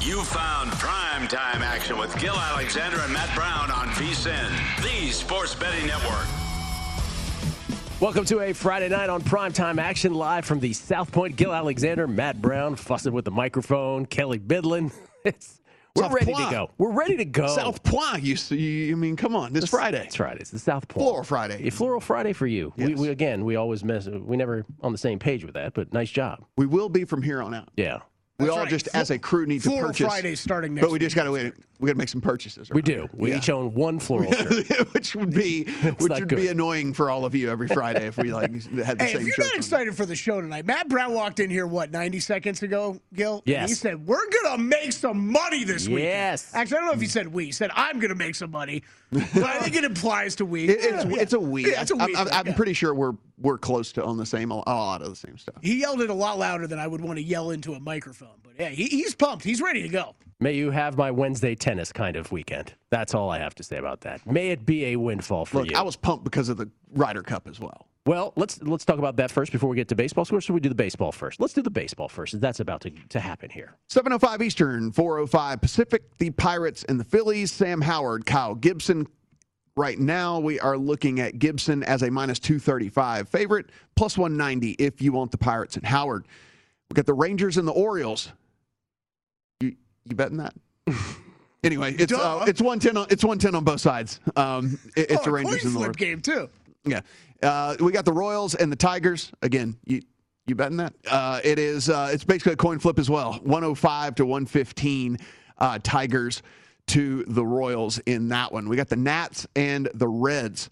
You found primetime action with Gil Alexander and Matt Brown on VSiN, the Sports Betting Network. Welcome to a Friday night on primetime action, live from the South Point. Gil Alexander, Matt Brown, fussing with the microphone. Kelly Bidlin. We're ready to go. We're ready to go. South Point. I mean, come on. This Friday. It's Friday. It's the South Point. Floral Friday. A Floral Friday for you. Yes. We always mess. We never on the same page with that, but nice job. We will be from here on out. Yeah. We all just, as a crew, need to Floral purchase. Friday starting next But we just got to wait. We got to make some purchases. We do. We each own one floral shirt. which would be annoying for all of you every Friday if we had the same shirt. If you're not excited for the show tonight, Matt Brown walked in here, 90 seconds ago, Gil? Yes. And he said, we're going to make some money this week. Yes. Actually, I don't know if he said we. He said, I'm going to make some money. But I think it implies to we. It's a we. Yeah, it's a we. I'm pretty sure we're close to on a lot of the same stuff. He yelled it a lot louder than I would want to yell into a microphone. But yeah, he's pumped. He's ready to go. May you have my Wednesday tennis kind of weekend. That's all I have to say about that. May it be a windfall for you. I was pumped because of the Ryder Cup as well. Well, let's talk about that first before we get to baseball. So should we do the baseball first? Let's do the baseball first. That's about to happen here. 7:05 Eastern, 4:05 Pacific. The Pirates and the Phillies. Sam Howard, Kyle Gibson. Right now, we are looking at Gibson as a minus 235 favorite, plus 190 if you want the Pirates and Howard. We got the Rangers and the Orioles. You betting that? Anyway, it's 110. It's 110 on both sides. It's the Rangers and the Orioles game too. Yeah, we got the Royals and the Tigers. Again, you betting that? It's basically a coin flip as well. 105 to 115. Tigers to the Royals in that one. We got the Nats and the Reds.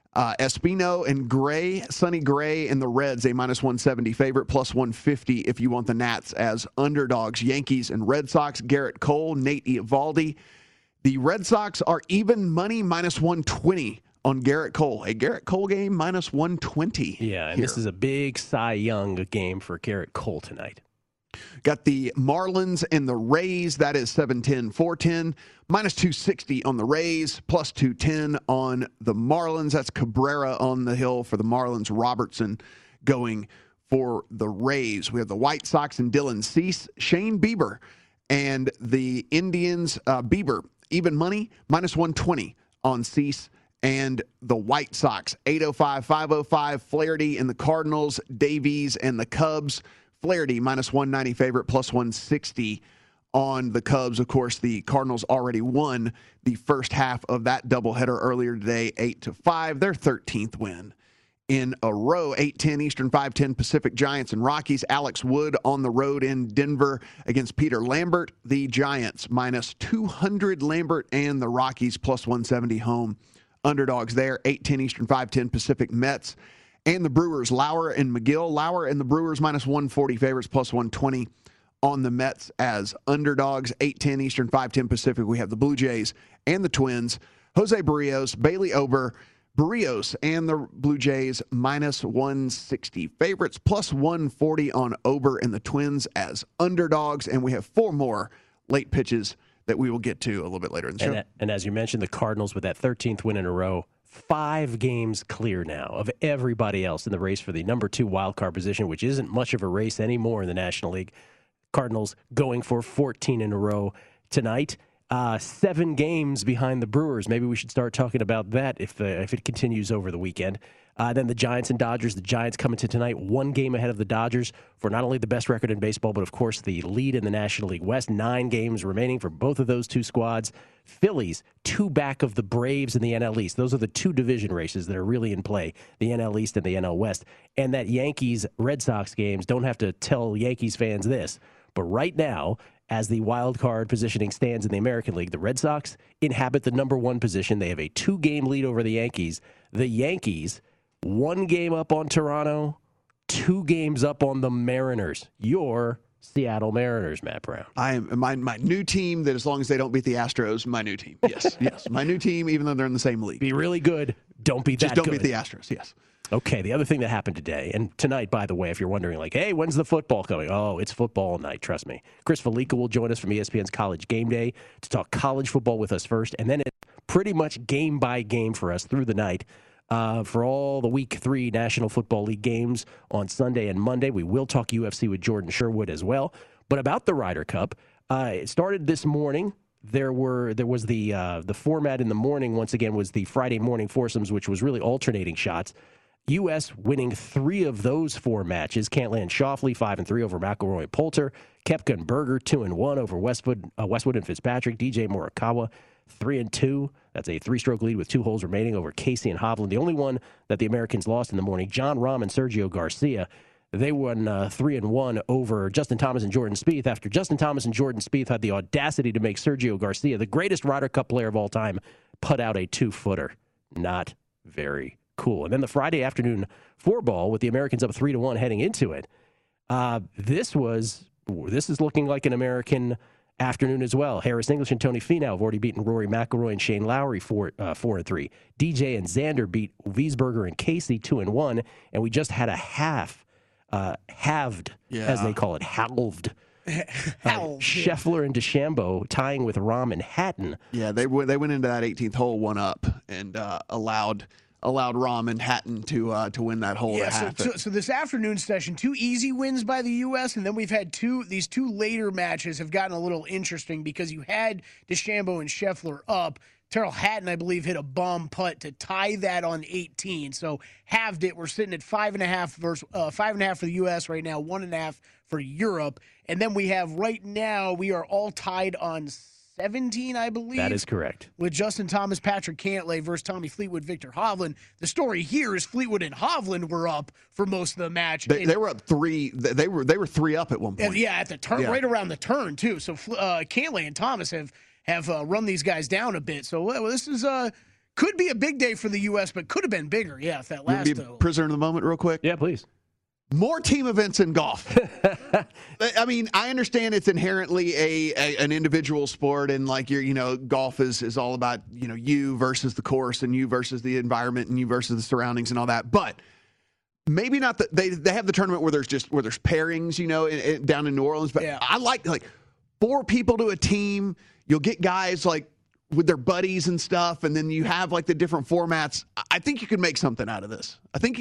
Espino and Gray, Sonny Gray and the Reds, a minus 170 favorite, plus 150 if you want the Nats as underdogs. Yankees and Red Sox, Garrett Cole, Nate Eovaldi. The Red Sox are even money, minus 120 on Garrett Cole. A Garrett Cole game, minus 120. Yeah, and this is a big Cy Young game for Garrett Cole tonight. Got the Marlins and the Rays. That is 710, 410. Minus 260 on the Rays, plus 210 on the Marlins. That's Cabrera on the hill for the Marlins. Robertson going for the Rays. We have the White Sox and Dylan Cease. Shane Bieber and the Indians. Bieber, even money, minus 120 on Cease and the White Sox. 805, 505. Flaherty and the Cardinals. Davies and the Cubs. Flaherty, minus 190 favorite, plus 160 on the Cubs. Of course, the Cardinals already won the first half of that doubleheader earlier today, 8-5. Their 13th win in a row. 8:10 Eastern, 5:10 Pacific. Giants and Rockies. Alex Wood on the road in Denver against Peter Lambert. The Giants, minus 200 Lambert, and the Rockies, plus 170 home. Underdogs there. 8:10 Eastern, 5:10 Pacific. Mets and the Brewers, Lauer and McGill. Lauer and the Brewers minus 140 favorites, plus 120 on the Mets as underdogs. 8:10 Eastern, 5:10 Pacific. We have the Blue Jays and the Twins. Jose Barrios, Bailey Ober, Barrios and the Blue Jays minus 160 favorites, plus 140 on Ober and the Twins as underdogs. And we have four more late pitches that we will get to a little bit later in the show. And as you mentioned, the Cardinals with that 13th win in a row, 5 games clear now of everybody else in the race for the number 2 wild card position, which isn't much of a race anymore in the National League. Cardinals going for 14 in a row tonight. 7 games behind the Brewers. Maybe we should start talking about that if it continues over the weekend. Then the Giants and Dodgers. The Giants coming to tonight 1 game ahead of the Dodgers for not only the best record in baseball, but of course the lead in the National League West. 9 games remaining for both of those 2 squads. Phillies 2 back of the Braves in the NL East. Those are the 2 division races that are really in play, the NL East and the NL West. And that Yankees-Red Sox games, don't have to tell Yankees fans this, but right now, as the wild card positioning stands in the American League, the Red Sox inhabit the number 1 position. They have a 2-game lead over the Yankees. The Yankees, 1 game up on Toronto, 2 games up on the Mariners. Your Seattle Mariners, Matt Brown. I am my new team that, as long as they don't beat the Astros, my new team. Yes, yes. My new team, even though they're in the same league. Be really good. Don't be that good. Just don't beat the Astros, yes. Okay, the other thing that happened today, and tonight, by the way, if you're wondering, like, hey, when's the football coming? Oh, it's football night, trust me. Chris Felica will join us from ESPN's College Game Day to talk college football with us first, and then it's pretty much game by game for us through the night. For all the Week 3 National Football League games on Sunday and Monday. We will talk UFC with Jordan Sherwood as well. But about the Ryder Cup, It started this morning. There was the format in the morning, once again, was the Friday morning foursomes, which was really alternating shots. U.S. winning 3 of those 4 matches. Cantlay and Schauffele 5-3 over McIlroy and Poulter. Koepka and Berger 2-1 over Westwood and Fitzpatrick. DJ Morikawa 3-2. That's a 3-stroke lead with 2 holes remaining over Casey and Hovland. The only one that the Americans lost in the morning, Jon Rahm and Sergio Garcia. They won 3-1 over Justin Thomas and Jordan Spieth after Justin Thomas and Jordan Spieth had the audacity to make Sergio Garcia, the greatest Ryder Cup player of all time, put out a 2-footer. Not very cool. And then the Friday afternoon 4-ball with the Americans up 3-1 heading into it. This is looking like an American afternoon as well. Harris English and Tony Finau have already beaten Rory McIlroy and Shane Lowry 4-3. DJ and Xander beat Wiesberger and Casey 2-1, and we just had a halved, as they call it, halved. Scheffler and DeChambeau tying with Rahm and Hatton. Yeah, they went into that 18th hole 1 up and allowed Rahm and Hatton to win that hole. Yeah, so this afternoon session, 2 easy wins by the U.S., and then we've had these 2 later matches have gotten a little interesting because you had DeChambeau and Scheffler up. Terrell Hatton, I believe, hit a bomb putt to tie that on 18. So halved it. We're sitting at 5.5 versus 5.5 for the U.S. right now, 1.5 for Europe. And then we have right now, we are all tied on 17, I believe. That is correct. With Justin Thomas, Patrick Cantlay versus Tommy Fleetwood, Victor Hovland. The story here is Fleetwood and Hovland were up for most of the match. They were up 3. They were 3 up at one point. Yeah, at the turn, right around the turn too. So Cantlay and Thomas have run these guys down a bit. So this is could be a big day for the U.S., but could have been bigger. Yeah, if that last. You be prisoner of the moment real quick? Yeah, please. More team events in golf. I mean, I understand it's inherently an individual sport, and like golf is all about you versus the course, and you versus the environment, and you versus the surroundings, and all that. But maybe not. They have the tournament where there's pairings, down in New Orleans. But yeah. I like 4 people to a team. You'll get guys with their buddies and stuff, and then you have the different formats. I think you could make something out of this.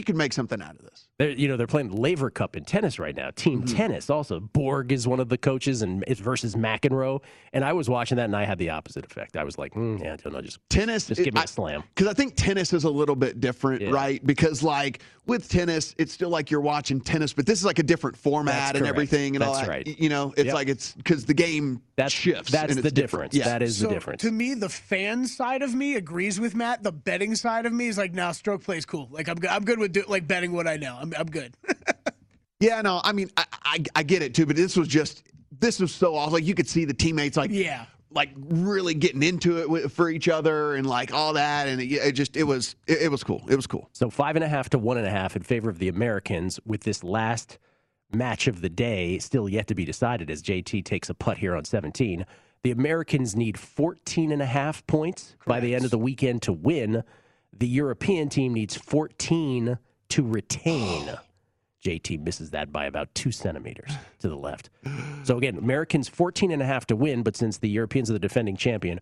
They're playing the Laver Cup in tennis right now. Team tennis also. Borg is one of the coaches, and it's versus McEnroe. And I was watching that, and I had the opposite effect. I was like, yeah, just tennis. Just give me a slam. Because I think tennis is a little bit different, right? Because with tennis, it's still like you're watching tennis, but this is a different format and everything and all that. Right. It's because the game shifts. That's the difference. Yeah. That is the difference. To me, the fan side of me agrees with Matt. The betting side of me is nah, stroke play is cool. I'm good with betting what I know. I'm good. Yeah, no, I mean, I get it too, but this was so awesome. You could see the teammates really getting into it for each other and all that, and it was cool. It was cool. So 5.5 to 1.5 in favor of the Americans with this last match of the day still yet to be decided as JT takes a putt here on 17. The Americans need 14.5 points by the end of the weekend to win. The European team needs 14 to retain. JT misses that by about 2 centimeters to the left. So again, Americans 14.5 to win, but since the Europeans are the defending champion,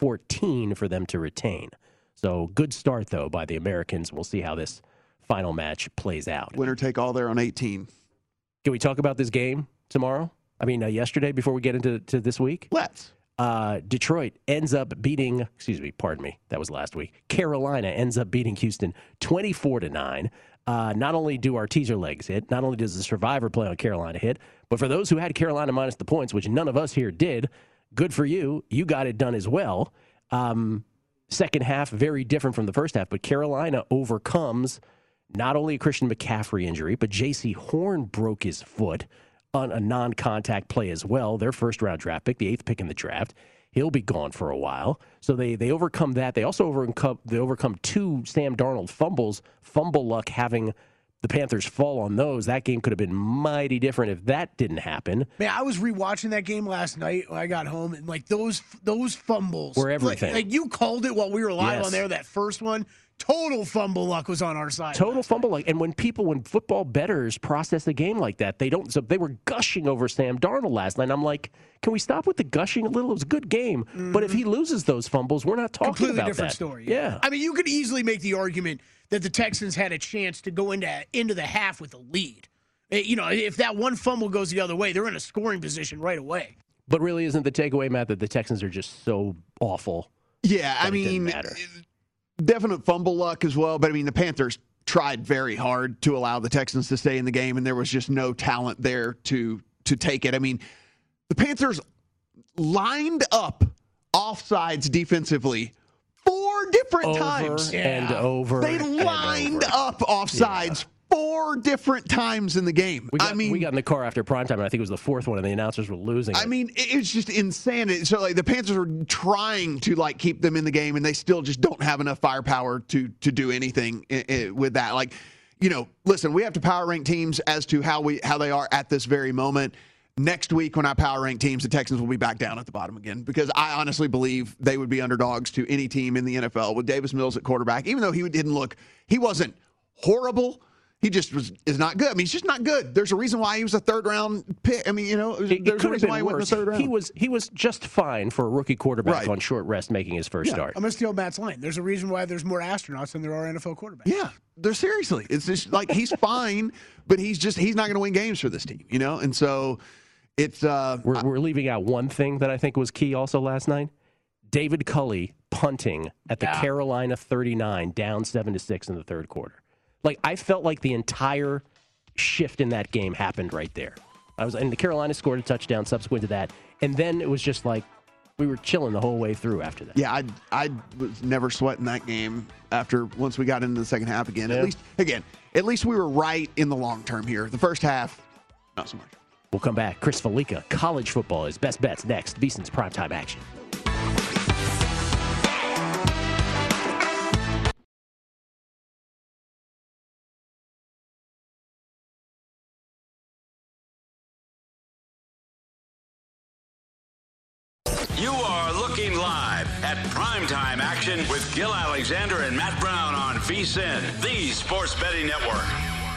14 for them to retain. So good start, though, by the Americans. We'll see how this final match plays out. Winner take all there on 18. Can we talk about this game tomorrow? Yesterday before we get into this week? Let's. Detroit ends up beating, that was last week. Carolina ends up beating Houston 24-9. Not only do our teaser legs hit, not only does the survivor play on Carolina hit, but for those who had Carolina minus the points, which none of us here did, good for you. You got it done as well. Second half, very different from the first half, but Carolina overcomes not only a Christian McCaffrey injury, but J.C. Horn broke his foot on a non-contact play as well. Their first-round draft pick, the 8th pick in the draft. He'll be gone for a while. So they overcome that. They also overcome 2 Sam Darnold fumbles, fumble luck having the Panthers fall on those. That game could have been mighty different if that didn't happen. Man, I was rewatching that game last night when I got home, and those fumbles were everything. You called it while we were live on there, that first one. Total fumble luck was on our side. Total fumble luck. And when football bettors process a game like that, they don't. So they were gushing over Sam Darnold last night. I'm like, can we stop with the gushing a little? It was a good game. Mm-hmm. But if he loses those fumbles, we're not talking about that. Completely different story. Yeah. You could easily make the argument that the Texans had a chance to go into the half with a lead. If that one fumble goes the other way, they're in a scoring position right away. But really, isn't the takeaway, Matt, that the Texans are just so awful? Yeah, I It didn't mean, matter. definite fumble luck as well. But I mean, the Panthers tried very hard to allow the Texans to stay in the game, and there was just no talent there to take it. I mean, the Panthers lined up offsides defensively 4 different times. And over. They and lined over. up offsides 4 different times in the game. We got in the car after primetime, and I think it was the 4th one, and the announcers were losing. I mean, it's just insanity. So, like, the Panthers are trying to, like, keep them in the game, and they still just don't have enough firepower to do anything with that. Like, you know, listen, we have to power rank teams as to how they are at this very moment. Next week, when I power rank teams, the Texans will be back down at the bottom again, because I honestly believe they would be underdogs to any team in the NFL with Davis Mills at quarterback. Even though he wasn't horrible. He just is not good. I mean, he's just not good. There's a reason why he was a 3rd-round pick. I mean, you know, there's a reason why he went in the 3rd round. He was just fine for a rookie quarterback Right. on short rest making his first start. I'm going to steal Matt's line. There's a reason why there's more astronauts than there are NFL quarterbacks. Yeah, seriously. It's just like he's fine, but he's not going to win games for this team, you know? And so it's We're leaving out one thing that I think was key also last night. David Culley punting at the Carolina 39, down 7-6 in the 3rd quarter. Like, I felt like the entire shift in that game happened right there. And the Carolina scored a touchdown subsequent to that, and then it was just like we were chilling the whole way through after that. Yeah, I was never sweating that game once we got into the second half again. Yeah. At least we were right in the long term here. The first half, not so much. We'll come back. Chris Felica, college football is best bets next. VSiN's primetime action. You are looking live at Primetime Action with Gil Alexander and Matt Brown on VSiN, the Sports Betting Network.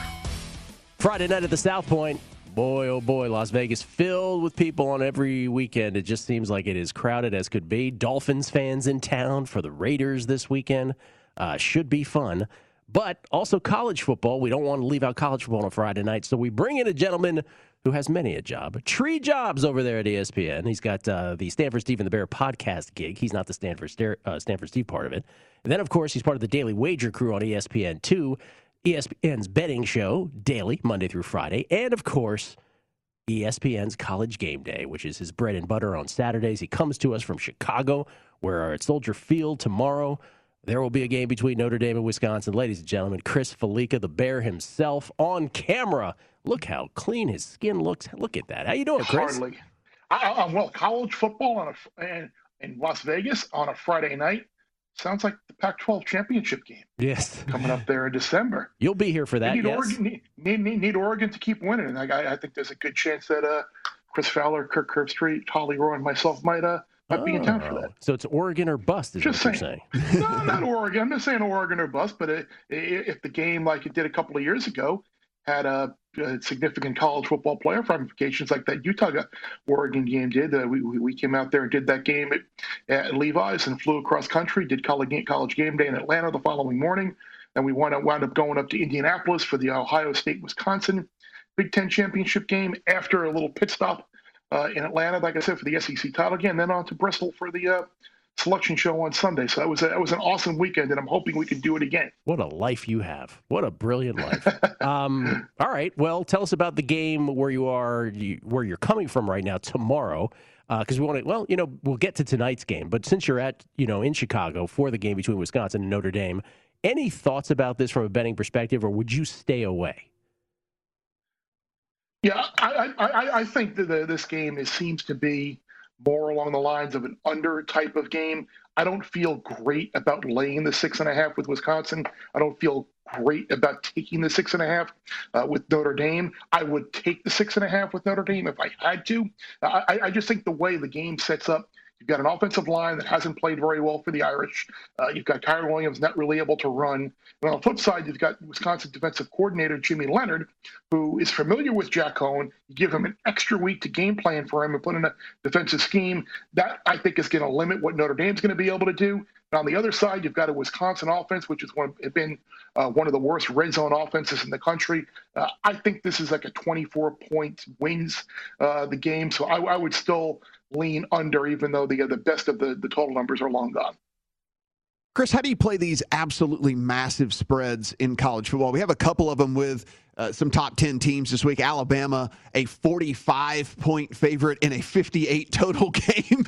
Friday night at the South Point. Boy, oh boy, Las Vegas filled with people on every weekend. It just seems like it is crowded as could be. Dolphins fans in town for the Raiders this weekend. Should be fun. But also college football. We don't want to leave out college football on a Friday night, so we bring in a gentleman who has many a job. Tree Jobs over there at ESPN. He's got the Stanford Steve and the Bear podcast gig. He's not the Stanford Steve part of it. And then, of course, he's part of the Daily Wager crew on ESPN2, ESPN's betting show, daily, Monday through Friday. And, of course, ESPN's College Game Day, which is his bread and butter on Saturdays. He comes to us from Chicago. We're at Soldier Field tomorrow. There will be a game between Notre Dame and Wisconsin. Ladies and gentlemen, Chris Felica, the Bear himself, on camera. Look how clean his skin looks. Look at that. How you doing, Chris? Hardly. Well, college football in Las Vegas on a Friday night sounds like the Pac-12 championship game. Yes. Coming up there in December. You'll be here for that, need yes? Oregon, need Oregon to keep winning. And I think there's a good chance that Chris Fowler, Kirk Herbstreit, Holly Rowe, and myself might be in town for that. So it's Oregon or bust, is Just what you're saying. No, not Oregon. I'm not saying Oregon or bust, but if the game, like it did a couple of years ago, had a significant college football playoff ramifications like that Utah-Oregon game did. We came out there and did that game at Levi's and flew across country, did college game day in Atlanta the following morning. Then we wound up going up to Indianapolis for the Ohio State-Wisconsin Big Ten championship game after a little pit stop in Atlanta, like I said, for the SEC title game, then on to Bristol for the selection show on Sunday. So that was an awesome weekend, and I'm hoping we can do it again. What a life you have. What a brilliant life. All right. Well, tell us about the game where you're coming from right now tomorrow, because we'll get to tonight's game. But since you're in Chicago for the game between Wisconsin and Notre Dame, any thoughts about this from a betting perspective, or would you stay away? Yeah, I think that this game seems to be more along the lines of an under type of game. I don't feel great about laying the 6.5 with Wisconsin. I don't feel great about taking the 6.5 with Notre Dame. I would take the 6.5 with Notre Dame if I had to. I just think the way the game sets up, you've got an offensive line that hasn't played very well for the Irish. You've got Kyron Williams not really able to run. And on the flip side, you've got Wisconsin defensive coordinator Jimmy Leonhard, who is familiar with Jack Cohn. You give him an extra week to game plan for him and put in a defensive scheme. That, I think, is going to limit what Notre Dame's going to be able to do. And on the other side, you've got a Wisconsin offense, which has been one of the worst red zone offenses in the country. I think this is like a 24-point wins the game. So I would still lean under, even though the best of the total numbers are long gone. Chris, how do you play these absolutely massive spreads in college football? We have a couple of them with some top 10 teams this week. Alabama, a 45-point favorite in a 58 total game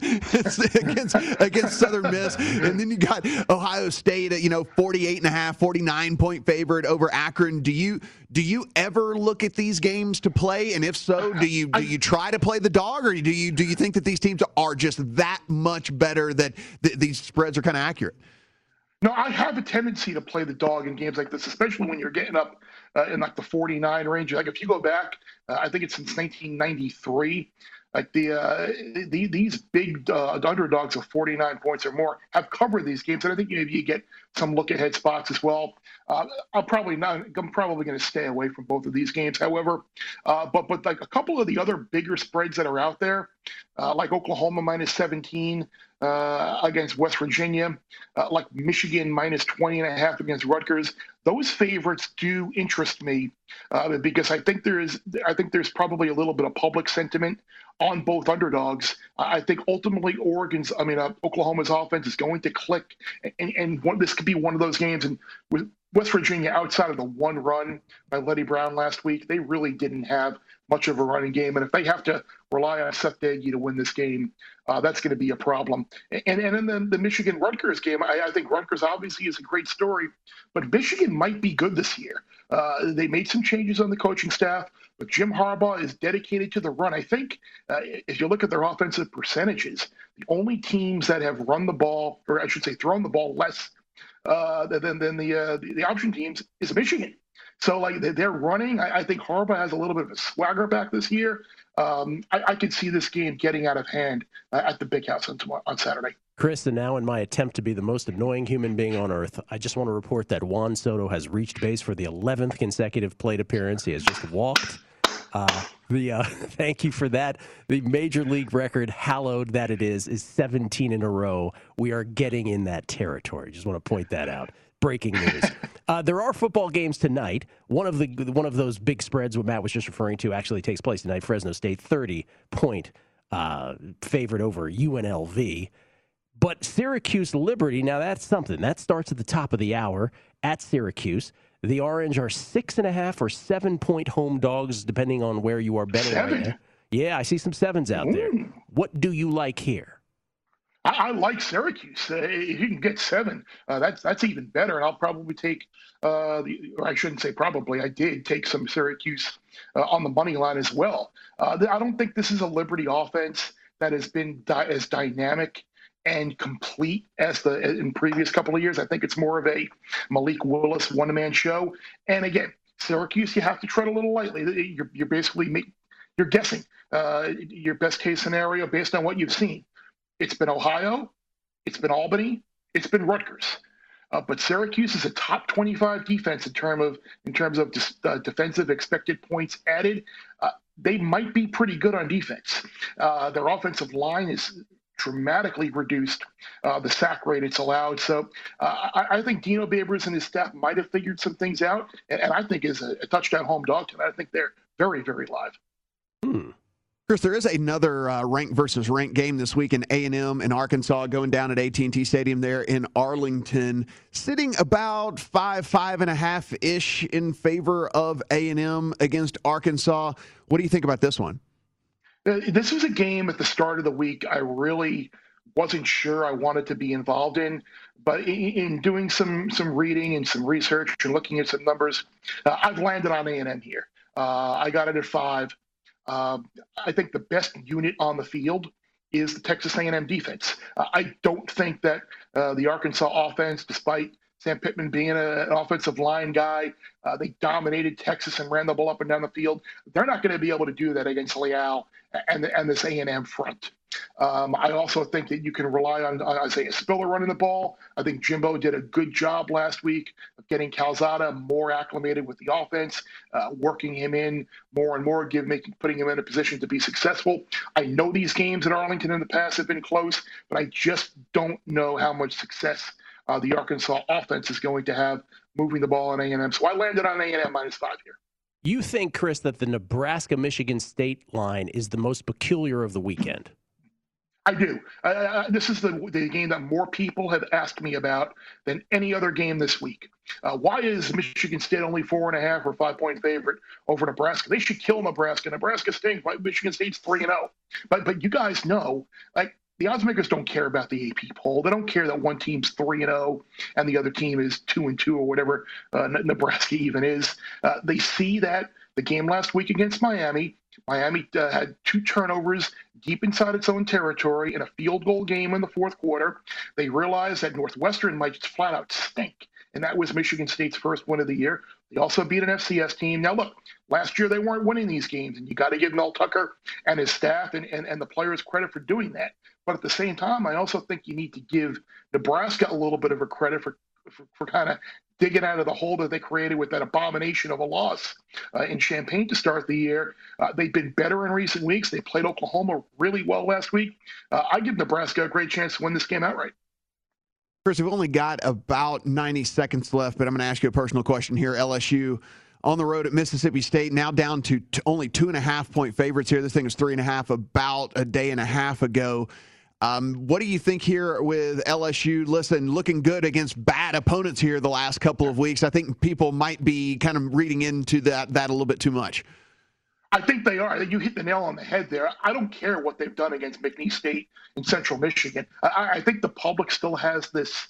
against Southern Miss. And then you got Ohio State at, 48.5, 49-point favorite over Akron. Do you ever look at these games to play? And if so, do you try to play the dog, or do you think that these teams are just that much better that these spreads are kind of accurate? No, I have a tendency to play the dog in games like this, especially when you're getting up in like the 49 range. Like if you go back, I think it's since 1993. Like these big underdogs of 49 points or more have covered these games, and I think maybe you get some look-ahead spots as well. I'm probably going to stay away from both of these games. However, but like a couple of the other bigger spreads that are out there, like Oklahoma minus 17 against West Virginia, like Michigan minus 20.5 against Rutgers. Those favorites do interest me because I think there's probably a little bit of public sentiment on both underdogs. I think ultimately Oklahoma's offense is going to click, and this could be one of those games. And with West Virginia, outside of the one run by Letty Brown last week, they really didn't have much of a running game. And if they have to rely on Seth Doege to win this game, that's going to be a problem. And in the Michigan-Rutgers game, I think Rutgers obviously is a great story, but Michigan might be good this year. They made some changes on the coaching staff, but Jim Harbaugh is dedicated to the run. I think if you look at their offensive percentages, the only teams that have run the ball, or I should say thrown the ball less than the option teams is Michigan. So like they're running. I think Harbaugh has a little bit of a swagger back this year. I could see this game getting out of hand at the Big House on Saturday. Chris, and now in my attempt to be the most annoying human being on earth, I just want to report that Juan Soto has reached base for the 11th consecutive plate appearance. He has just walked. Thank you for that. The major league record, hallowed that it is 17 in a row. We are getting in that territory. Just want to point that out. Breaking news. There are football games tonight. One of those big spreads what Matt was just referring to actually takes place tonight. Fresno State 30-point favorite over UNLV. But Syracuse Liberty, now that's something. That starts at the top of the hour at Syracuse. The Orange are 6.5 or 7-point home dogs, depending on where you are betting right now. Yeah, I see some sevens out there. What do you like here? I like Syracuse. If you can get 7, that's even better. And I'll probably take, or I shouldn't say probably, I did take some Syracuse on the money line as well. I don't think this is a Liberty offense that has been as dynamic and complete as in previous couple of years. I think it's more of a Malik Willis one-man show. And again, Syracuse, you have to tread a little lightly. You're basically you're guessing your best case scenario based on what you've seen. It's been Ohio, it's been Albany, it's been Rutgers. But Syracuse is a top 25 defense in terms of defensive expected points added. They might be pretty good on defense. Their offensive line is dramatically reduced, the sack rate it's allowed. So I think Dino Babers and his staff might have figured some things out, and I think is a touchdown home dog tonight. I think they're very, very live. Chris, there is another ranked versus ranked game this week in A&M in Arkansas, going down at AT&T Stadium there in Arlington, sitting about 5.5-ish in favor of A&M against Arkansas. What do you think about this one? This was a game at the start of the week I really wasn't sure I wanted to be involved in, but in doing some reading and some research and looking at some numbers, I've landed on A&M here. I got it at 5. I think the best unit on the field is the Texas A&M defense. I don't think that the Arkansas offense, despite Sam Pittman being an offensive line guy, they dominated Texas and ran the ball up and down the field. They're not going to be able to do that against Leal and this A&M front. I also think that you can rely on Isaiah Spiller running the ball. I think Jimbo did a good job last week of getting Calzada more acclimated with the offense, working him in more and more, putting him in a position to be successful. I know these games in Arlington in the past have been close, but I just don't know how much success the Arkansas offense is going to have moving the ball on A&M. So I landed on A&M -5 here. You think, Chris, that the Nebraska-Michigan State line is the most peculiar of the weekend? I do. This is the game that more people have asked me about than any other game this week. Why is Michigan State only 4.5 or 5-point favorite over Nebraska? They should kill Nebraska. Nebraska stinks. Michigan State's 3-0. But you guys know, like, the odds makers don't care about the AP poll. They don't care that one team's 3-0 and the other team is 2-2 or whatever Nebraska even is. They see that the game last week against Miami had 2 turnovers deep inside its own territory in a field goal game in the fourth quarter. They realized that Northwestern might just flat out stink, and that was Michigan State's first win of the year. They also beat an FCS team. Now, look, last year they weren't winning these games, and you got to give Mel Tucker and his staff and the players credit for doing that. But at the same time, I also think you need to give Nebraska a little bit of a credit for kind of digging out of the hole that they created with that abomination of a loss in Champaign to start the year. They've been better in recent weeks. They played Oklahoma really well last week. I give Nebraska a great chance to win this game outright. Chris, we've only got about 90 seconds left, but I'm going to ask you a personal question here. LSU on the road at Mississippi State, now down to only 2.5-point favorites here. This thing was 3.5 about a day and a half ago. What do you think here with LSU? Listen, looking good against bad opponents here the last couple of weeks. I think people might be kind of reading into that a little bit too much. I think they are. You hit the nail on the head there. I don't care what they've done against McNeese State in Central Michigan. I think the public still has this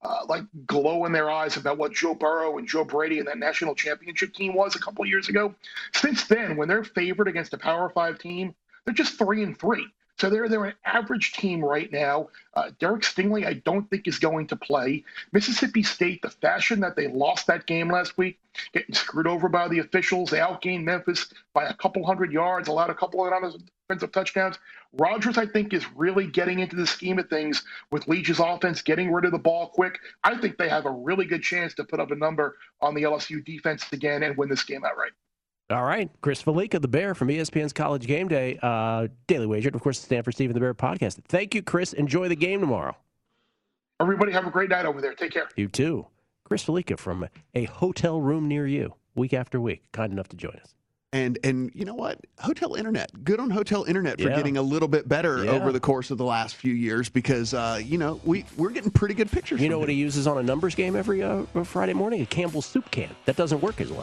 glow in their eyes about what Joe Burrow and Joe Brady and that national championship team was a couple of years ago. Since then, when they're favored against a Power 5 team, they're just 3-3. So they're an average team right now. Derek Stingley, I don't think, is going to play. Mississippi State, the fashion that they lost that game last week, getting screwed over by the officials. They outgained Memphis by a couple hundred yards, allowed a couple of offensive touchdowns. Rodgers, I think, is really getting into the scheme of things with Leach's offense, getting rid of the ball quick. I think they have a really good chance to put up a number on the LSU defense again and win this game outright. All right. Chris Fallica, the Bear from ESPN's College Game Day, Daily Wager, and of course, the Stanford Steve and the Bear podcast. Thank you, Chris. Enjoy the game tomorrow. Everybody have a great night over there. Take care. You too. Chris Fallica from a hotel room near you, week after week. Kind enough to join us. And you know what? Hotel Internet. Good on Hotel Internet for getting a little bit better over the course of the last few years because, we're getting pretty good pictures. You know what he uses on a numbers game every Friday morning? A Campbell's soup can. That doesn't work as well.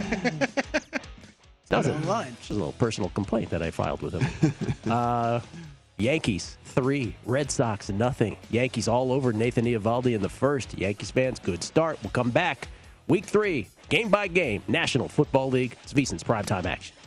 Doesn't. It's a little personal complaint that I filed with him. Yankees 3, Red Sox 0. Yankees all over Nathan Eovaldi in the first. Yankees fans, good start. We'll come back. Week 3, game by game, National Football League. It's VSiN's primetime action.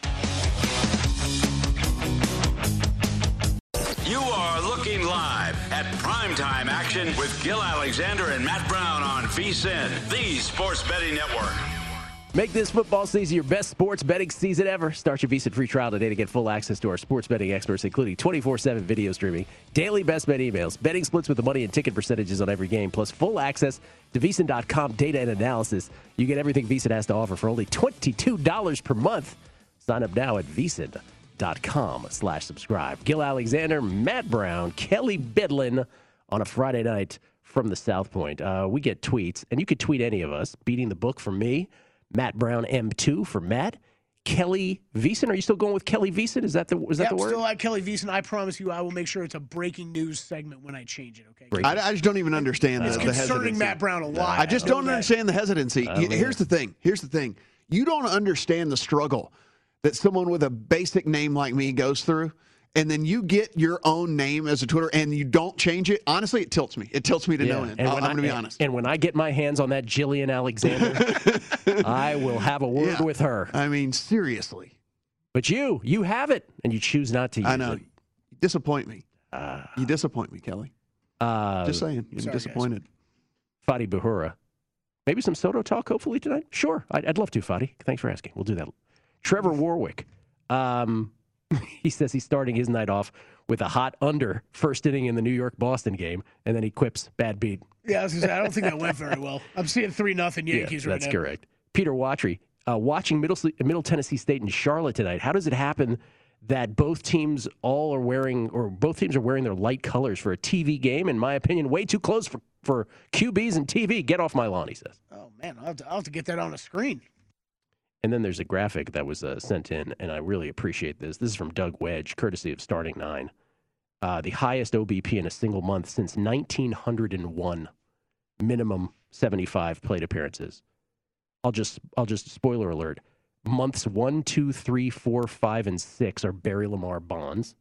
You are looking live at primetime action with Gil Alexander and Matt Brown on VSiN, the Sports Betting Network. Make this football season your best sports betting season ever. Start your VSiN free trial today to get full access to our sports betting experts, including 24/7 video streaming, daily best bet emails, betting splits with the money and ticket percentages on every game, plus full access to VSiN.com data and analysis. You get everything VSiN has to offer for only $22 per month. Sign up now at VSiN.com/subscribe. Gil Alexander, Matt Brown, Kelly Bidlin on a Friday night from the South Point. We get tweets, and you could tweet any of us. Beating the book from me. Matt Brown M2 for Matt. Kelly VSiN. Are you still going with Kelly VSiN? Is that the word? Still at Kelly VSiN. I promise you I will make sure it's a breaking news segment when I change it, okay? I just don't even understand the hesitancy. It's concerning Matt Brown a lot. I just don't understand the hesitancy. Here's the thing. You don't understand the struggle that someone with a basic name like me goes through. And then you get your own name as a Twitter and you don't change it. Honestly, it tilts me. It tilts me to no end. I'm going to be honest. And when I get my hands on that Jillian Alexander, I will have a word with her. I mean, seriously. But you have it, and you choose not to use it. I know. You disappoint me. You disappoint me, Kelly. Just saying. You're disappointed. Guys. Fadi Bahura. Maybe some Soto talk, hopefully, tonight? Sure. I'd love to, Fadi. Thanks for asking. We'll do that. Trevor Warwick. He says he's starting his night off with a hot under first inning in the New York-Boston game, and then he quips, bad beat. Yeah, I was going to say, I don't think that went very well. I'm seeing 3-0 Yankees right now. That's correct. Peter Watry, watching Middle Tennessee State and Charlotte tonight, how does it happen that both teams are wearing their light colors for a TV game? In my opinion, way too close for QBs and TV. Get off my lawn, he says. Oh, man, I'll have to get that on a screen. And then there's a graphic that was sent in, and I really appreciate this. This is from Doug Wedge, courtesy of Starting 9. the highest OBP in a single month since 1901. Minimum 75 plate appearances. I'll just spoiler alert. Months 1, 2, 3, 4, 5, and 6 are Barry Lamar Bonds.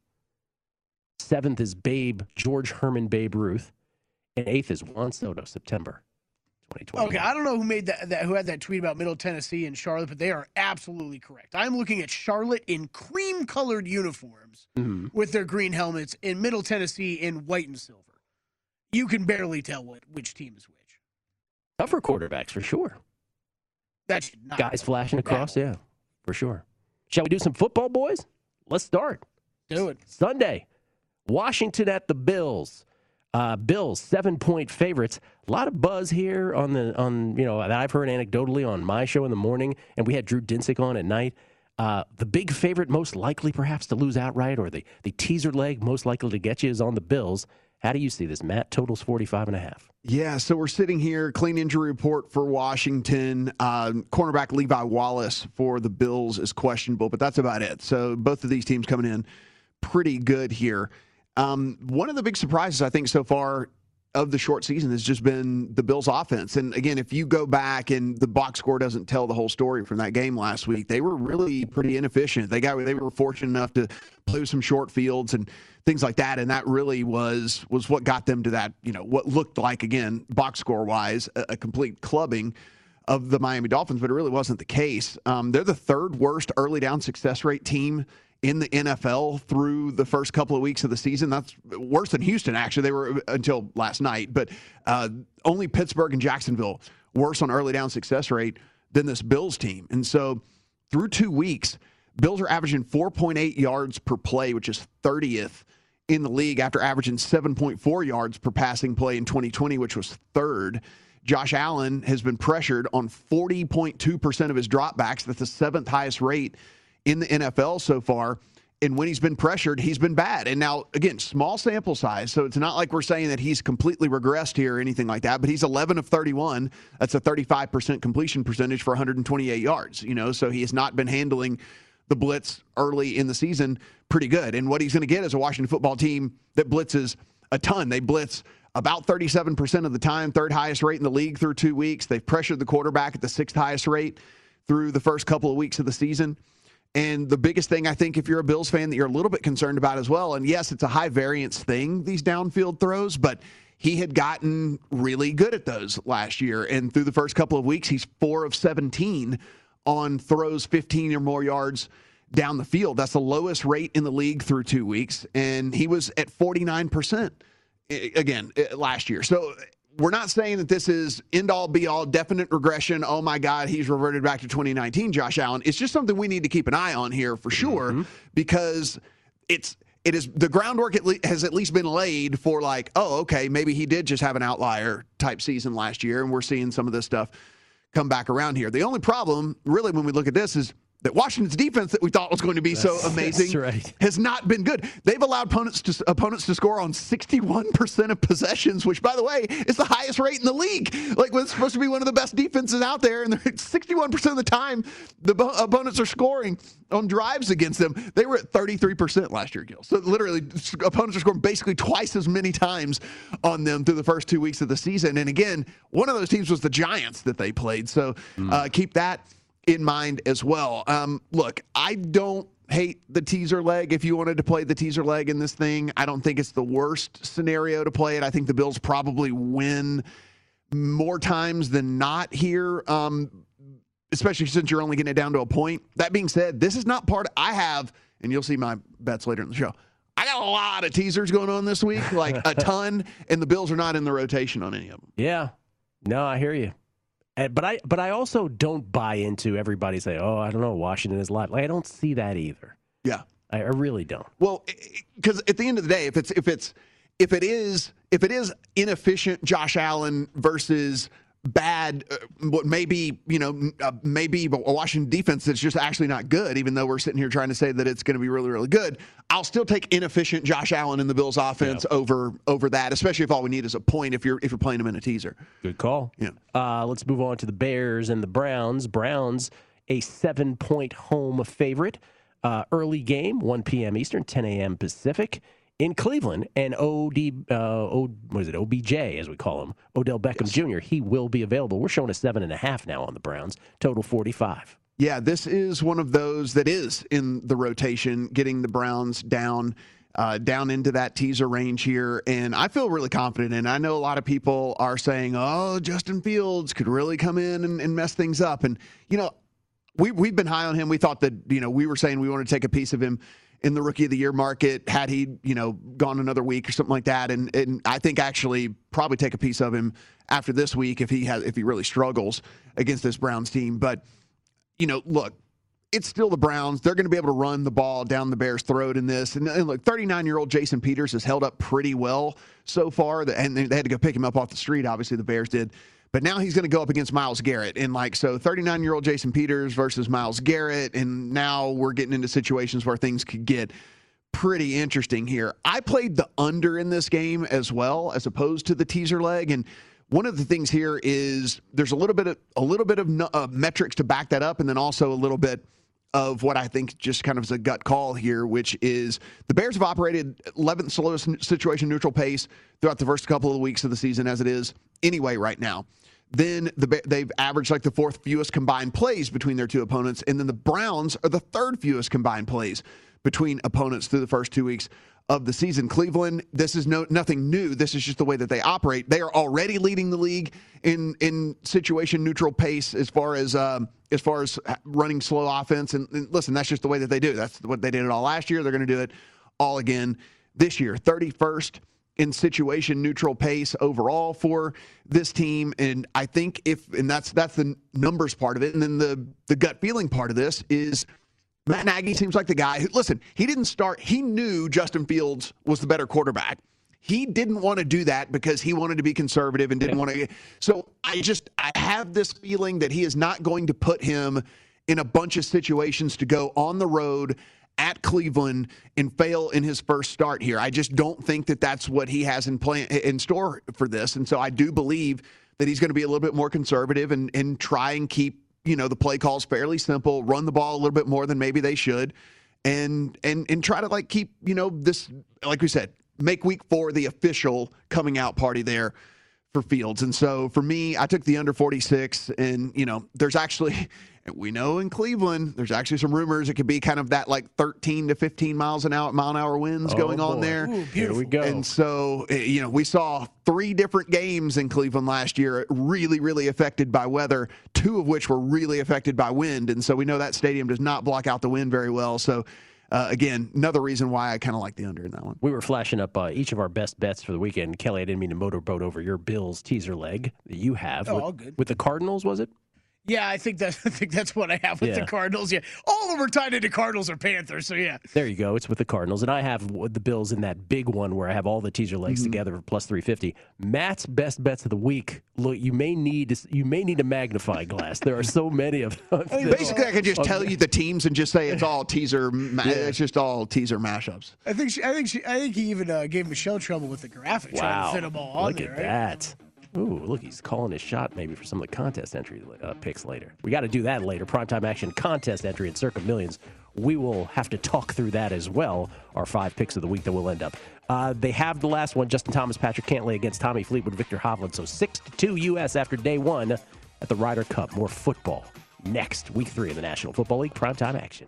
7th is George Herman Babe Ruth. And 8th is Juan Soto, September 2020. Okay, I don't know who made who had that tweet about Middle Tennessee and Charlotte, but they are absolutely correct. I'm looking at Charlotte in cream-colored uniforms with their green helmets, and Middle Tennessee in white and silver. You can barely tell which team is which. Tougher quarterbacks, for sure. That should not Guys flashing across, yeah, for sure. Shall we do some football, boys? Let's start. do it. Sunday, Washington at the Bills. Bills 7-point favorites. A lot of buzz here on that I've heard anecdotally on my show in the morning, and we had Drew Dinsick on at night. The big favorite, most likely perhaps to lose outright, or the teaser leg most likely to get you, is on the Bills. How do you see this, Matt? Totals 45.5. Yeah, so we're sitting here, clean injury report for Washington. Cornerback Levi Wallace for the Bills is questionable, but that's about it. So both of these teams coming in pretty good here. One of the big surprises, I think, so far of the short season has just been the Bills' offense. And again, if you go back and the box score doesn't tell the whole story from that game last week, they were really pretty inefficient. They were fortunate enough to play with some short fields and things like that, and that really was what got them to that, what looked like, again, box score-wise, a complete clubbing of the Miami Dolphins, but it really wasn't the case. They're the third worst early down success rate team in the NFL through the first couple of weeks of the season. That's worse than Houston, actually. They were until last night, but only Pittsburgh and Jacksonville worse on early down success rate than this Bills team. And so through 2 weeks, Bills are averaging 4.8 yards per play, which is 30th in the league, after averaging 7.4 yards per passing play in 2020, which was third. Josh Allen has been pressured on 40.2% of his dropbacks. That's the seventh highest rate in the NFL so far. And when he's been pressured, he's been bad. And now, again, small sample size, so it's not like we're saying that he's completely regressed here or anything like that, but he's 11 of 31. That's a 35% completion percentage for 128 yards, so he has not been handling the blitz early in the season pretty good. And what he's going to get is a Washington football team that blitzes a ton. They blitz about 37% of the time, third highest rate in the league through 2 weeks. They've pressured the quarterback at the sixth highest rate through the first couple of weeks of the season. And the biggest thing, I think, if you're a Bills fan, that you're a little bit concerned about as well, and yes, it's a high variance thing, these downfield throws, but he had gotten really good at those last year. And through the first couple of weeks, he's 4 of 17 on throws 15 or more yards down the field. That's the lowest rate in the league through 2 weeks. And he was at 49% again last year. So we're not saying that this is end-all, be-all, definite regression. Oh, my God, he's reverted back to 2019, Josh Allen. It's just something we need to keep an eye on here for sure, because it is the groundwork has at least been laid for like, oh, okay, maybe he did just have an outlier type season last year, and we're seeing some of this stuff come back around here. The only problem, really, when we look at this is that Washington's defense that we thought was going to be so amazing has not been good. They've allowed opponents to score on 61% of possessions, which, by the way, is the highest rate in the league. Like, when it's supposed to be one of the best defenses out there, and 61% of the time the opponents are scoring on drives against them. They were at 33% last year, Gil. So literally, opponents are scoring basically twice as many times on them through the first 2 weeks of the season. And again, one of those teams was the Giants that they played. So keep that in mind as well. Look, I don't hate the teaser leg. If you wanted to play the teaser leg in this thing, I don't think it's the worst scenario to play it. I think the Bills probably win more times than not here, especially since you're only getting it down to a point. That being said, this is not part I have, and you'll see my bets later in the show. I got a lot of teasers going on this week, like a ton, and the Bills are not in the rotation on any of them. Yeah. No, I hear you. But I also don't buy into everybody saying, oh, I don't know, Washington is live. Like, I don't see that either. Yeah. I really don't. Well, because at the end of the day, if it is inefficient Josh Allen versus bad, what maybe a Washington defense that's just actually not good, even though we're sitting here trying to say that it's going to be really, really good, I'll still take inefficient Josh Allen in the Bills offense over that, especially if all we need is a point if you're playing him in a teaser. Good call. Yeah. Let's move on to the Bears and the Browns. Browns, a 7-point home favorite. Early game, 1 p.m. Eastern, 10 a.m. Pacific in Cleveland, and OBJ, as we call him, Odell Beckham Jr., he will be available. We're showing a 7.5 now on the Browns, total 45. Yeah, this is one of those that is in the rotation, getting the Browns down into that teaser range here. And I feel really confident. And I know a lot of people are saying, oh, Justin Fields could really come in and mess things up. And, we've been high on him. We thought that, we were saying we wanted to take a piece of him in the Rookie of the Year market had he, gone another week or something like that. And I think actually probably take a piece of him after this week if he really struggles against this Browns team. But, look, it's still the Browns. They're going to be able to run the ball down the Bears' throat in this. And look, 39-year-old Jason Peters has held up pretty well so far. And they had to go pick him up off the street, obviously, the Bears did. But now he's going to go up against Myles Garrett. And, 39-year-old Jason Peters versus Myles Garrett. And now we're getting into situations where things could get pretty interesting here. I played the under in this game as well, as opposed to the teaser leg. And one of the things here is there's a little bit of metrics to back that up, and then also a little bit of what I think just kind of is a gut call here, which is the Bears have operated 11th slowest situation neutral pace throughout the first couple of weeks of the season as it is anyway right now. Then they've averaged the fourth fewest combined plays between their two opponents, and then the Browns are the third fewest combined plays between opponents through the first 2 weeks of the season. Cleveland, this is nothing new. This is just the way that they operate. They are already leading the league in situation neutral pace as far as running slow offense. And listen, that's just the way that they do. That's what they did it all last year. They're going to do it all again this year. 31st in situation neutral pace overall for this team. And I think that's the numbers part of it. And then the gut feeling part of this is Matt Nagy seems like the guy who, listen, he didn't start. He knew Justin Fields was the better quarterback. He didn't want to do that because he wanted to be conservative and didn't want to. So I have this feeling that he is not going to put him in a bunch of situations to go on the road at Cleveland and fail in his first start here. I just don't think that that's what he has in store for this. And so I do believe that he's going to be a little bit more conservative and try and keep, the play calls fairly simple, run the ball a little bit more than maybe they should, and try to keep, this, like we said, make week 4 the official coming out party there for Fields. And so for me, I took the under 46, and, there's actually, we know in Cleveland, there's actually some rumors it could be kind of that 13 to 15 mile an hour winds going on there. Ooh, here we go. And so, we saw 3 different games in Cleveland last year really, really affected by weather, 2 of which were really affected by wind. And so we know that stadium does not block out the wind very well. So, again, another reason why I kind of like the under in that one. We were flashing up each of our best bets for the weekend. Kelly, I didn't mean to motorboat over your Bills teaser leg that you have. All good. With the Cardinals, was it? Yeah, I think that's what I have with the Cardinals. Yeah, all of them are tied into Cardinals or Panthers. So yeah, there you go. It's with the Cardinals, and I have the Bills in that big one where I have all the teaser legs together for plus 350. Matt's best bets of the week. Look, you may need a magnifying glass. There are so many of them. Basically, I could just tell you the teams and just say it's all teaser. It's just all teaser mashups. I think he even gave Michelle trouble with the graphic trying to fit them all on look there. At right? that. Ooh, look, he's calling his shot maybe for some of the contest entry picks later. We got to do that later. Primetime action contest entry in Circa Millions. We will have to talk through that as well, our 5 picks of the week that we'll end up. They have the last one, Justin Thomas, Patrick Cantlay against Tommy Fleetwood, Victor Hovland. So 6-2 U.S. after day 1 at the Ryder Cup. More football next, week 3 of the National Football League. Primetime action.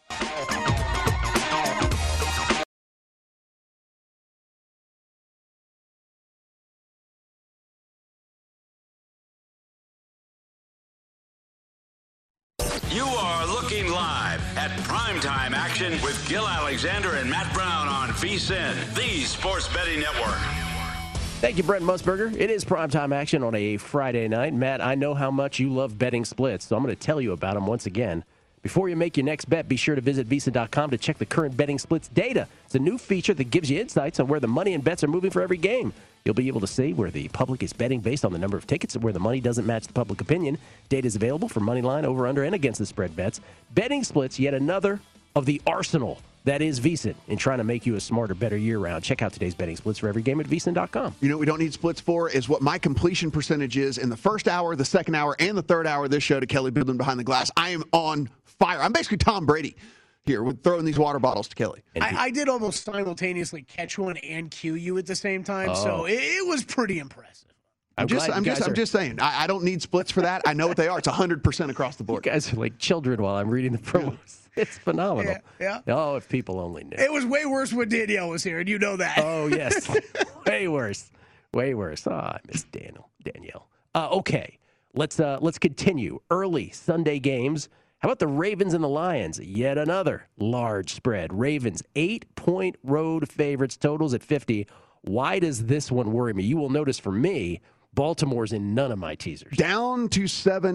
You are looking live at Primetime Action with Gil Alexander and Matt Brown on VSiN, the Sports Betting Network. Thank you, Brent Musburger. It is Primetime Action on a Friday night. Matt, I know how much you love betting splits, so I'm going to tell you about them once again. Before you make your next bet, be sure to visit VSiN.com to check the current betting splits data. It's a new feature that gives you insights on where the money and bets are moving for every game. You'll be able to see where the public is betting based on the number of tickets and where the money doesn't match the public opinion. Data is available for money line, over, under, and against the spread bets. Betting splits, yet another of the arsenal that is VSiN in trying to make you a smarter, better year-round. Check out today's betting splits for every game at VSiN.com. You know what we don't need splits for is what my completion percentage is in the first hour, the second hour, and the third hour of this show to Kelly Bidlin Behind the Glass. I am on fire. I'm basically Tom Brady here with throwing these water bottles to Kelly. I did almost simultaneously catch one and cue you at the same time, so it was pretty impressive. I'm just saying. I don't need splits for that. I know what they are. It's 100% across the board. You guys are like children while I'm reading the promos. It's phenomenal. Yeah. Oh, if people only knew. It was way worse when Danielle was here, and you know that. Oh, yes. Way worse. Way worse. Oh, I miss Danielle. Okay. Let's continue. Early Sunday games. How about the Ravens and the Lions? Yet another large spread. Ravens 8-point road favorites, totals at 50. Why does this one worry me? You will notice for me, Baltimore's in none of my teasers. Down to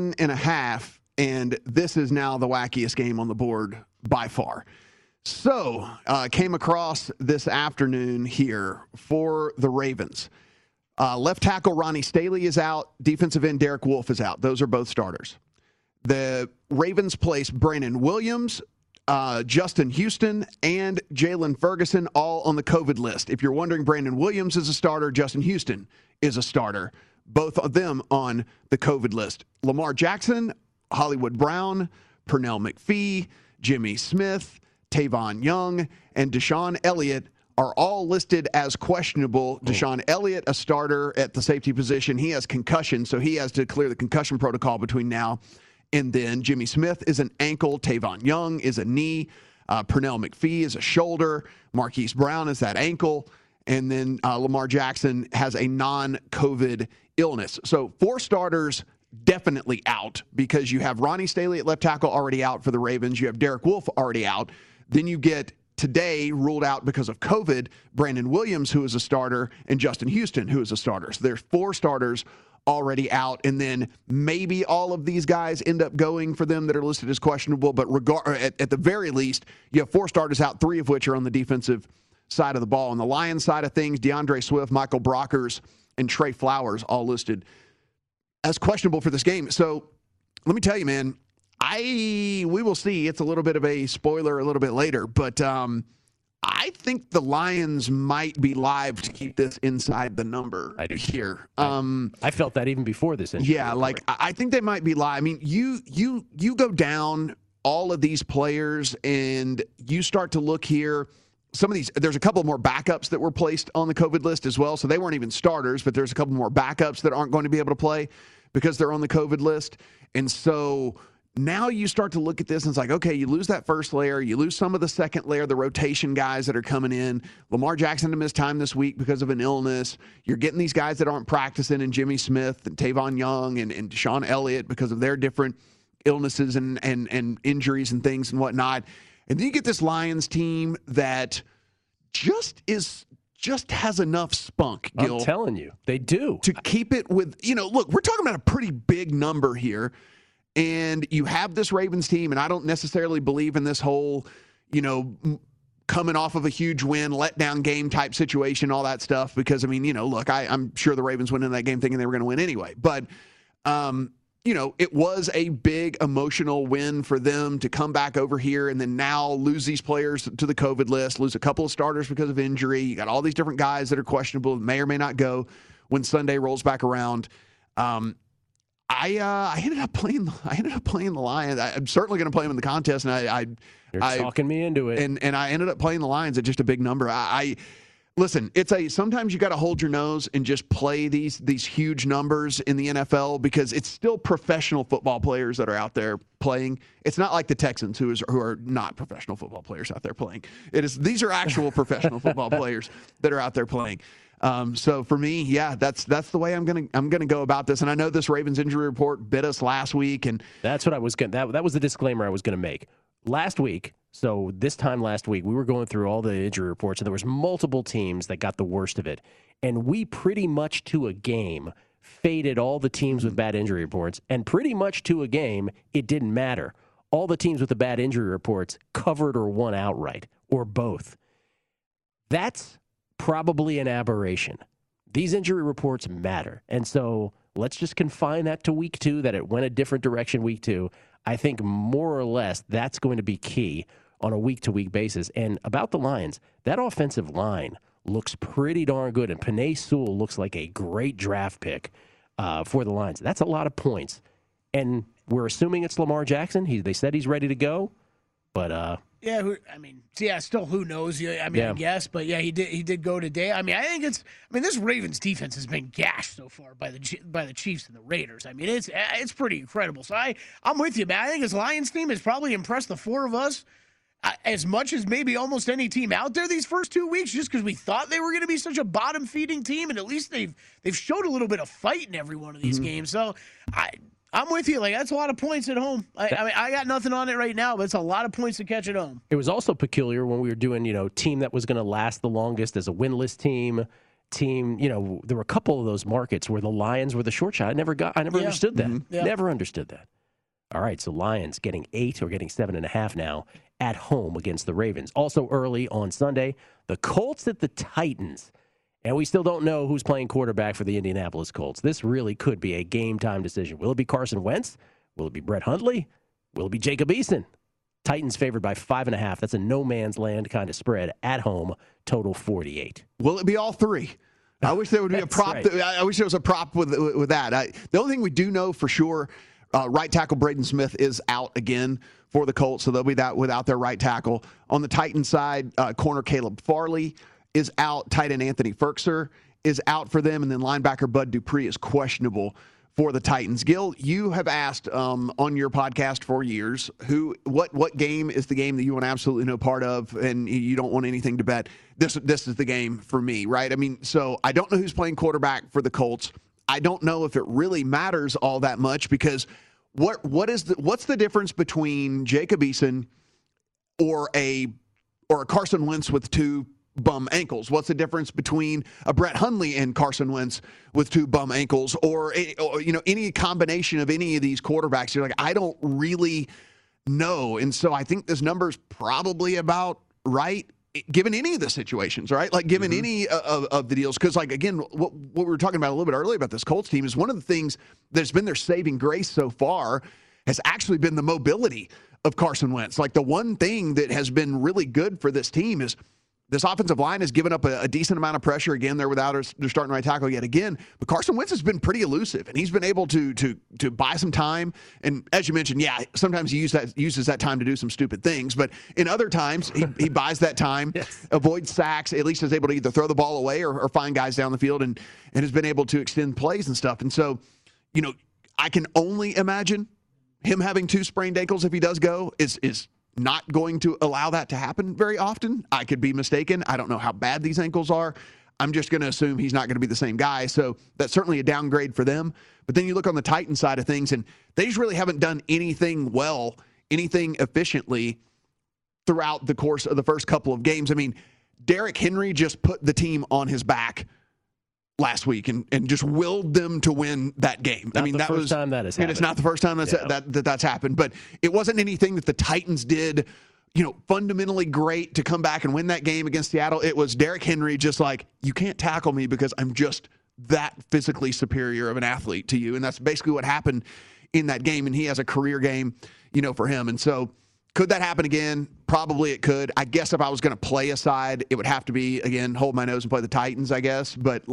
7.5, and this is now the wackiest game on the board by far. So, came across this afternoon here for the Ravens. Left tackle Ronnie Staley is out. Defensive end Derek Wolfe is out. Those are both starters. The Ravens placed Brandon Williams, Justin Houston, and Jalen Ferguson all on the COVID list. If you're wondering, Brandon Williams is a starter. Justin Houston is a starter. Both of them on the COVID list. Lamar Jackson, Hollywood Brown, Pernell McPhee, Jimmy Smith, Tavon Young, and Deshaun Elliott are all listed as questionable. Deshaun Elliott, a starter at the safety position. He has concussion, so he has to clear the concussion protocol between now and then. Jimmy Smith is an ankle. Tavon Young is a knee. Pernell McPhee is a shoulder. Marquise Brown is that ankle. And then Lamar Jackson has a non-COVID illness. So 4 starters definitely out because you have Ronnie Staley at left tackle already out for the Ravens. You have Derek Wolfe already out. Then you get today ruled out because of COVID, Brandon Williams, who is a starter, and Justin Houston, who is a starter. So there's 4 starters already out, and then maybe all of these guys end up going for them that are listed as questionable, but at the very least, you have 4 starters out, 3 of which are on the defensive side of the ball. On the Lions side of things, DeAndre Swift, Michael Brockers, and Trey Flowers all listed as questionable for this game. So let me tell you, man, we will see. It's a little bit of a spoiler a little bit later, but I think the Lions might be live to keep this inside the number here. I felt that even before this injury. Yeah, like I think they might be live. I mean, you go down all of these players and you start to look here. Some of these, there's a couple more backups that were placed on the COVID list as well. So they weren't even starters, but there's a couple more backups that aren't going to be able to play because they're on the COVID list. And so now you start to look at this and it's like, okay, you lose that first layer. You lose some of the second layer, the rotation guys that are coming in. Lamar Jackson to miss time this week because of an illness. You're getting these guys that aren't practicing, and Jimmy Smith and Tavon Young and Deshaun Elliott because of their different illnesses and injuries and things and whatnot. And then you get this Lions team that just has enough spunk, Gil. I'm telling you, they do. To keep it with, look, we're talking about a pretty big number here. And you have this Ravens team, and I don't necessarily believe in this whole, coming off of a huge win, letdown game type situation, all that stuff. Because, I mean, look, I'm sure the Ravens went into that game thinking they were going to win anyway. But, it was a big emotional win for them to come back over here and then now lose these players to the COVID list, lose a couple of starters because of injury. You got all these different guys that are questionable, may or may not go when Sunday rolls back around. I ended up playing the Lions. I'm certainly going to play them in the contest, and You're talking me into it. And I ended up playing the Lions at just a big number. Listen, sometimes you got to hold your nose and just play these huge numbers in the NFL because it's still professional football players that are out there playing. It's not like the Texans who are not professional football players out there playing. These are actual professional football players that are out there playing. So for me, yeah, that's the way I'm gonna go about this. And I know this Ravens injury report bit us last week, and that's what I was that was the disclaimer I was gonna make last week. So this time last week, we were going through all the injury reports, and there was multiple teams that got the worst of it, and we pretty much to a game faded all the teams with bad injury reports, and pretty much to a game, it didn't matter. All the teams with the bad injury reports covered or won outright, or both. That's probably an aberration. These injury reports matter. And so let's just confine that to week 2, that it went a different direction week 2. I think more or less that's going to be key on a week-to-week basis. And about the Lions, that offensive line looks pretty darn good. And Penei Sewell looks like a great draft pick for the Lions. That's a lot of points. And we're assuming it's Lamar Jackson. They said he's ready to go. But Still who knows? I guess, but yeah, he did go today. I mean, this Ravens defense has been gashed so far by the Chiefs and the Raiders. I mean, it's pretty incredible. So I'm with you, man. I think his Lions team has probably impressed the four of us as much as maybe almost any team out there these first 2 weeks, just because we thought they were going to be such a bottom feeding team, and at least they've showed a little bit of fight in every one of these games. So I'm with you. Like, that's a lot of points at home. I got nothing on it right now, but it's a lot of points to catch at home. It was also peculiar when we were doing, team that was going to last the longest as a winless team. There were a couple of those markets where the Lions were the short shot. I never understood that. Mm-hmm. Yeah. Never understood that. All right, so Lions getting 8 or getting 7.5 now at home against the Ravens. Also early on Sunday, the Colts at the Titans. And we still don't know who's playing quarterback for the Indianapolis Colts. This really could be a game-time decision. Will it be Carson Wentz? Will it be Brett Hundley? Will it be Jacob Eason? Titans favored by 5.5. That's a no-man's land kind of spread at home, total 48. Will it be all three? I wish there would be a prop. Right. I wish there was a prop with that. The only thing we do know for sure, right tackle Braden Smith is out again for the Colts, so they'll be without their right tackle. On the Titans side, corner Caleb Farley is out. Tight end Anthony Ferkser is out for them. And then linebacker Bud Dupree is questionable for the Titans. Gil, you have asked on your podcast for years, what game is the game that you want absolutely no part of and you don't want anything to bet? This is the game for me, right? I mean, so I don't know who's playing quarterback for the Colts. I don't know if it really matters all that much because what's the difference between Jacob Eason or a Carson Wentz with two bum ankles? What's the difference between a Brett Hundley and Carson Wentz with two bum ankles, or any combination of any of these quarterbacks? You're like, I don't really know, and so I think this number's probably about right, given any of the situations, right? Like given any of the deals, because like again, what we were talking about a little bit earlier about this Colts team is one of the things that's been their saving grace so far has actually been the mobility of Carson Wentz. Like the one thing that has been really good for this team is this offensive line has given up a decent amount of pressure. Again, they're without their starting right tackle yet again. But Carson Wentz has been pretty elusive, and he's been able to buy some time. And as you mentioned, sometimes he uses that time to do some stupid things. But in other times, he buys that time, avoids sacks, at least is able to either throw the ball away or find guys down the field, and has been able to extend plays and stuff. And so, I can only imagine him having two sprained ankles if he does go is not going to allow that to happen very often. I could be mistaken. I don't know how bad these ankles are. I'm just going to assume he's not going to be the same guy. So that's certainly a downgrade for them. But then you look on the Titans side of things, and they just really haven't done anything efficiently throughout the course of the first couple of games. I mean, Derrick Henry just put the team on his back last week and just willed them to win that game. Not the first time that has happened. And it's not the first time that's happened. But it wasn't anything that the Titans did, fundamentally great to come back and win that game against Seattle. It was Derrick Henry just like, you can't tackle me because I'm just that physically superior of an athlete to you. And that's basically what happened in that game. And he has a career game, for him. And so could that happen again? Probably it could. I guess if I was going to play a side, it would have to be, again, hold my nose and play the Titans, I guess. But,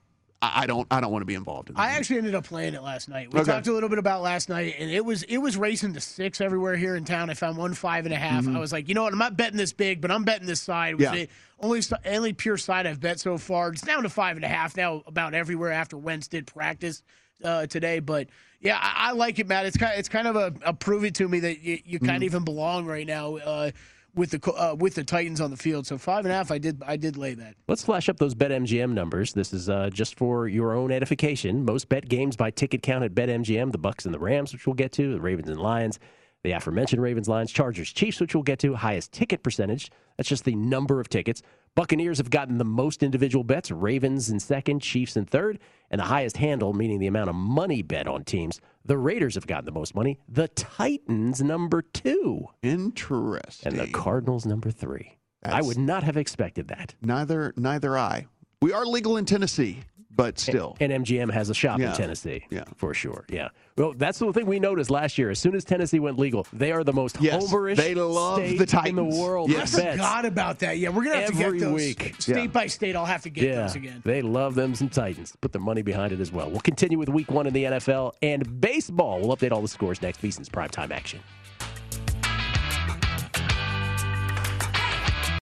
I don't want to be involved in that. I actually ended up playing it last night. We talked a little bit about last night, and it was racing to 6 everywhere here in town. If I'm 5.5, I was like, you know what? I'm not betting this big, but I'm betting this side. The only pure side I've bet so far. It's down to 5.5 now, about everywhere after Wentz did practice today. But yeah, I like it, Matt. It's kind of a prove it to me that you kind of even belong right now with the Titans on the field. So 5.5, I did lay that. Let's flash up those BetMGM numbers. This is just for your own edification. Most bet games by ticket count at BetMGM: the Bucks and the Rams, which we'll get to, the Ravens and Lions, the aforementioned Ravens, Lions, Chargers, Chiefs, which we'll get to. Highest ticket percentage. That's just the number of tickets. Buccaneers have gotten the most individual bets. Ravens in second, Chiefs in third. And the highest handle, meaning the amount of money bet on teams, the Raiders have gotten the most money. The Titans, number 2. Interesting. And the Cardinals, number 3. I would not have expected that. Neither I. We are legal in Tennessee, but still. And MGM has a shop in Tennessee, for sure. Yeah. Well, that's the thing we noticed last year. As soon as Tennessee went legal, they are the most homerish they love state the Titans. in the world. Yes. I forgot about that. Yeah, we're going to have to get those. Week. State by state, I'll have to get those again. They love them some Titans. Put their money behind it as well. We'll continue with week 1 in the NFL and baseball. We'll update all the scores next. VSiN's Primetime Action.